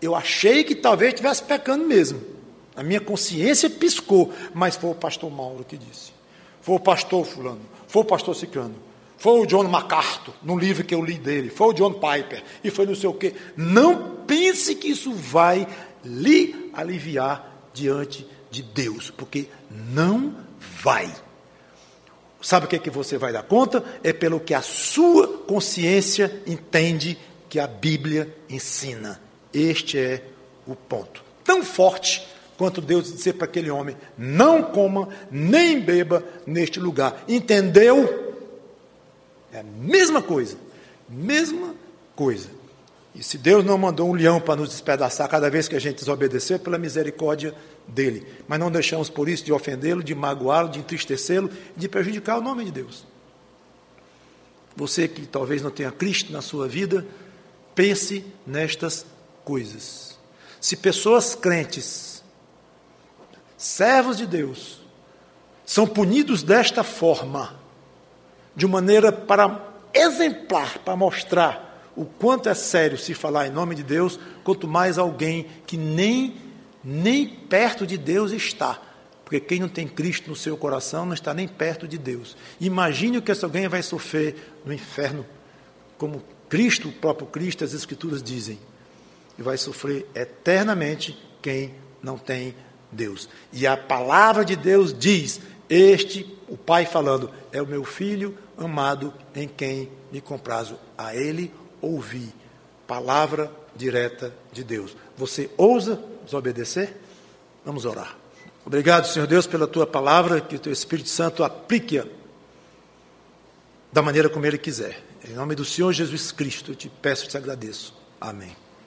eu achei que talvez estivesse pecando mesmo. A minha consciência piscou, mas foi o pastor Mauro que disse. Foi o pastor fulano, foi o pastor Ciclano, foi o John MacArthur, no livro que eu li dele, foi o John Piper, e foi não sei o quê. Não pense que isso vai lhe aliviar diante de Deus, porque não vai. Sabe o que é que você vai dar conta? É pelo que a sua consciência entende que a Bíblia ensina. Este é o ponto. Tão forte quanto Deus dizer para aquele homem, não coma nem beba neste lugar. Entendeu? É a mesma coisa. Mesma coisa. E se Deus não mandou um leão para nos despedaçar cada vez que a gente desobedeceu, pela misericórdia dele. Mas não deixamos por isso de ofendê-lo, de magoá-lo, de entristecê-lo, de prejudicar o nome de Deus. Você que talvez não tenha Cristo na sua vida, pense nestas coisas. Se pessoas crentes, servos de Deus, são punidos desta forma, de maneira para exemplar, para mostrar o quanto é sério se falar em nome de Deus, quanto mais alguém que nem perto de Deus está. Porque quem não tem Cristo no seu coração não está nem perto de Deus. Imagine o que essa alguém vai sofrer no inferno, como Cristo, o próprio Cristo, as Escrituras dizem. E vai sofrer eternamente quem não tem Deus. E a palavra de Deus diz, o Pai falando, é o meu Filho amado em quem me comprazo. A Ele ouvi. Palavra direta de Deus. Você ousa desobedecer? Vamos orar. Obrigado, Senhor Deus, pela Tua palavra, que o Teu Espírito Santo aplique-a da maneira como Ele quiser. Em nome do Senhor Jesus Cristo, eu te peço e te agradeço. Amém.